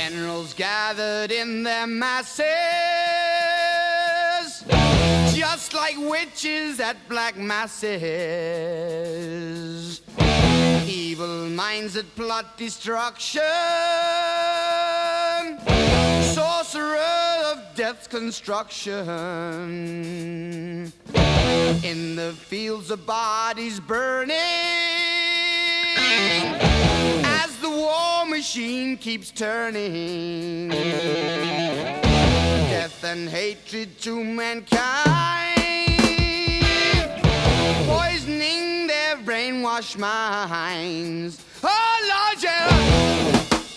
Generals gathered in their masses, just like witches at black masses. Evil minds that plot destruction, sorcerer of death's construction. In the fields of bodies burning, as the war machine keeps turning. Death and hatred to mankind, poisoning their brainwashed minds. Oh Lord, yeah.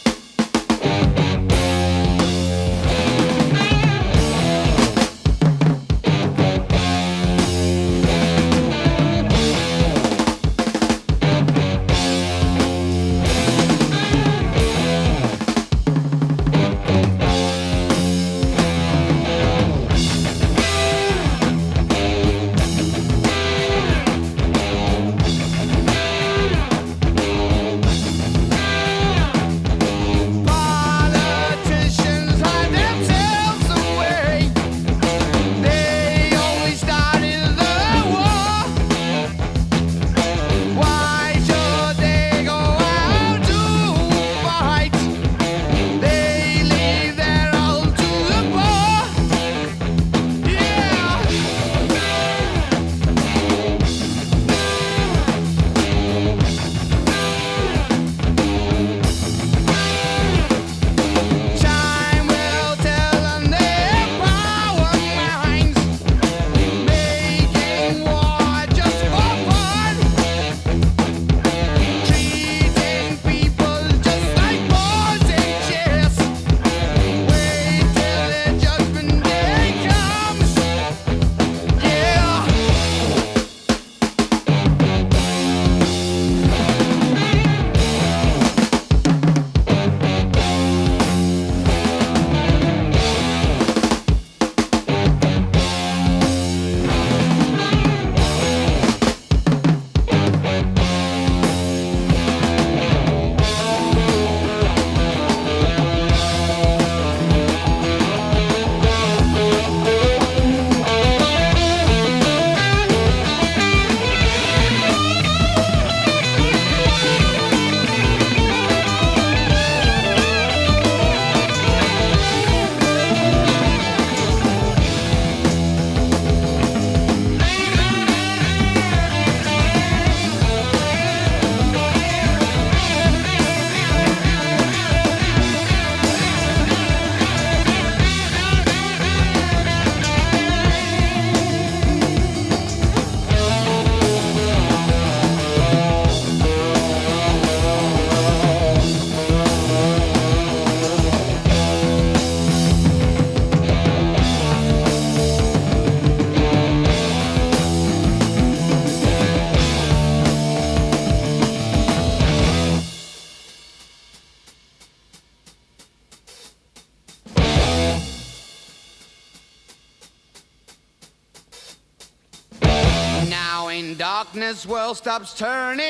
Darkness world stops turning,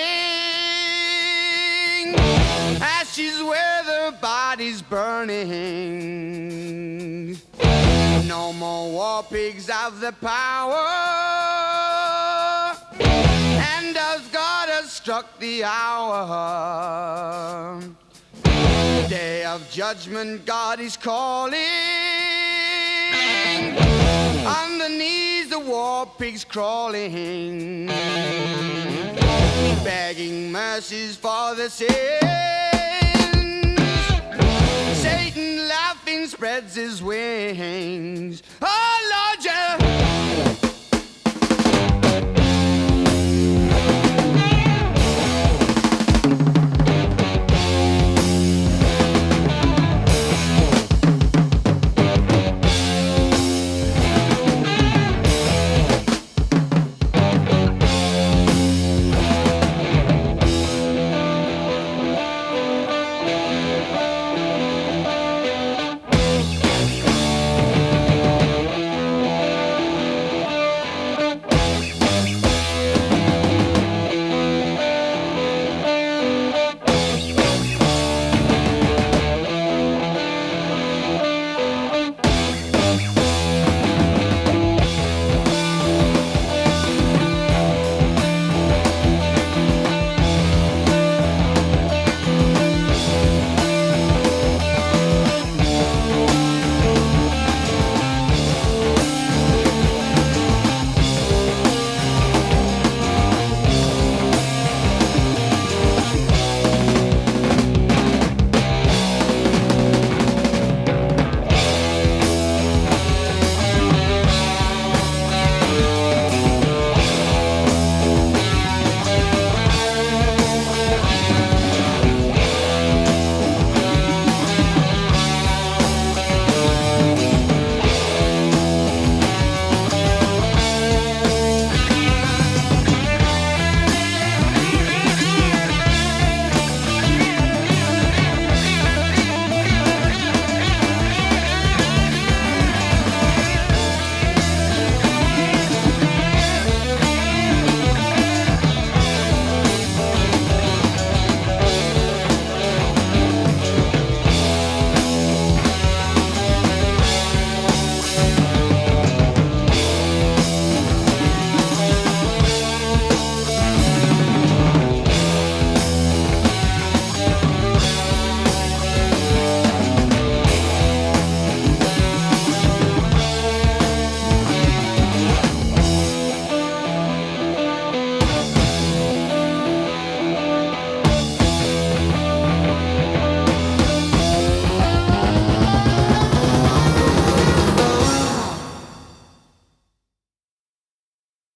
ashes where the body's burning. No more war pigs have the power, and as God has struck the hour, day of judgment God is calling. Underneath the war pigs crawling, begging mercies for the sins. Satan laughing spreads his wings. Oh Lord, yeah.